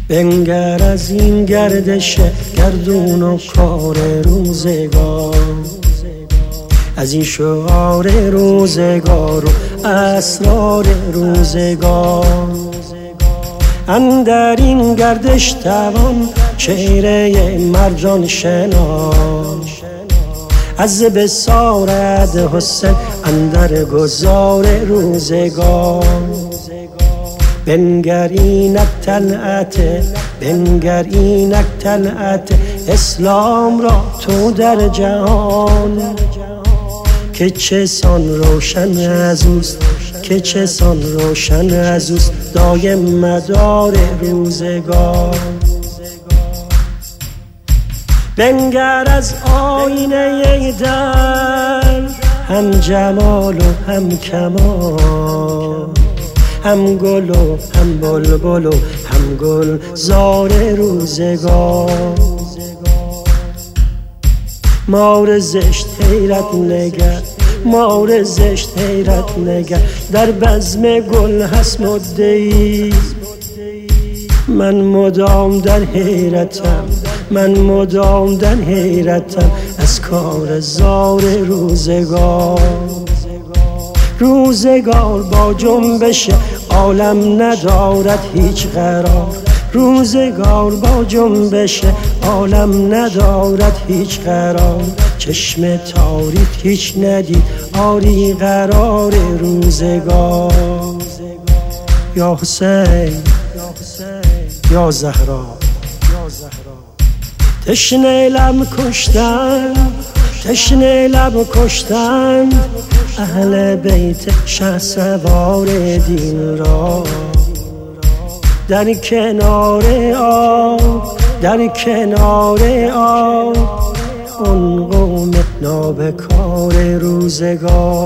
بنگر از این گردش گردون و کار روزگار، از این شعار روزگار و اسرار روزگار. اندر این گردش توان چهره مرجان شناس، از بصارت حسن اندر گذار روزگار. بنگر اینک طلعت، بنگر اینک طلعت اسلام را تو در جهان، که چه سان روشن از اوست، که چه سان روشن از اوست دایم مدار روزگار. بنگر از آینه در، هم جمال و هم کمال، هم گل و هم بلبل و هم گل زار روزگار. مار زشت حیرت نگر، مار زشت حیرت نگر، در بزم گل هست مدعی. من مدام در حیرتم، من مدام در حیرتم از کار زار روزگار. روزگار با جنبش عالم ندارد هیچ قرار، روزگار با جنبش عالم ندارد هیچ قرار. چشم تاریک هیچ ندید آری قرار روزگار. یا حسین یا زهرا، تشنه لب کشتن، تشنه لب کشتن اهل بیت شهسوار دین را. در کنار آب، در کنار آب اون قوم نابکار روزگار.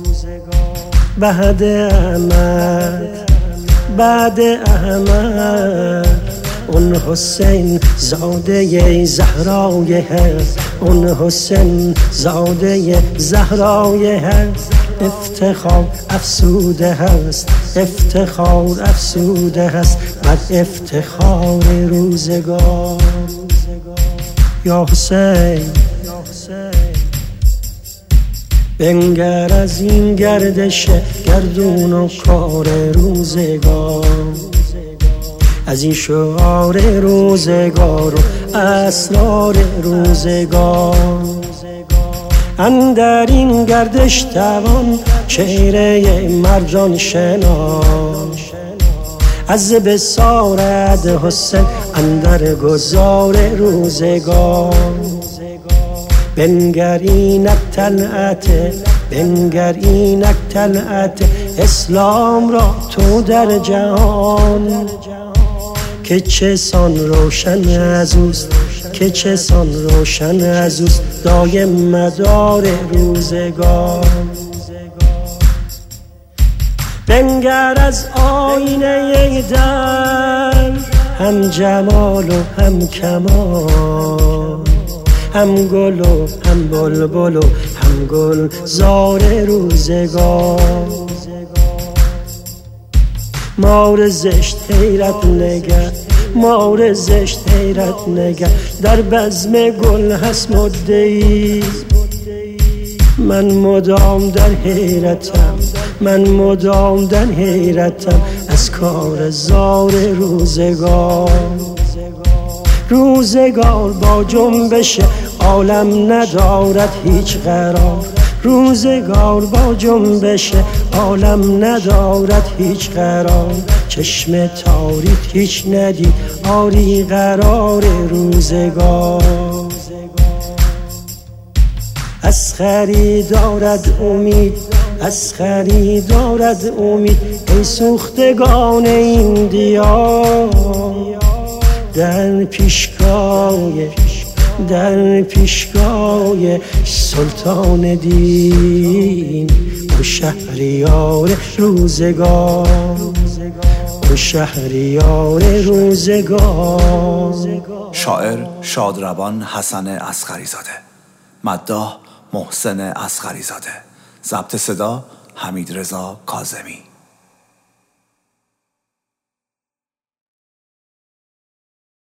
بعد احمد، بعد احمد اون حسین زاده زهرای هست، اون حسین زاده زهرای هست. افتخار افسوده هست، افتخار افسوده هست بر افتخار روزگار. یا حسین بنگر از این گردش گردون و کار روزگار، از این شعار روزگار و اسرار روزگار. اندر این گردش توان چهره مرجان شناس، از بصارت حسن اندر گذار روزگار. بنگر اینک طلعت، بنگر اینک طلعت اسلام را تو در جهان، که چه سان روشن از اوست، که چه سان روشن از اوست دایم مدار روزگار. بنگر از آینه در، هم جمال و هم کمال، هم گل و هم بلبل و هم گل زار روزگار. مار زشت حیرت نگر، مار زشت حیرت نگر، در بزم گل هست مدعی. من مدام در حیرتم، من مدام در حیرتم از کار زار روزگار. روزگار با جنبش عالم ندارد هیچ قرار، روزگار با جنبش عالم ندارد هیچ قرار. چشم تاریک هیچ ندید آری قرار روزگار. از خریدارد امید، از خریدارد امید ای سوختگان این دیار. در پیشگاه، در پیشگاه سلطان دین و شهریار روزگار، و شهریار روزگار. شاعر شادروان حسن اصغری زاده، مداح محسن اصغری زاده، ضبط صدا حمیدرضا کاظمی.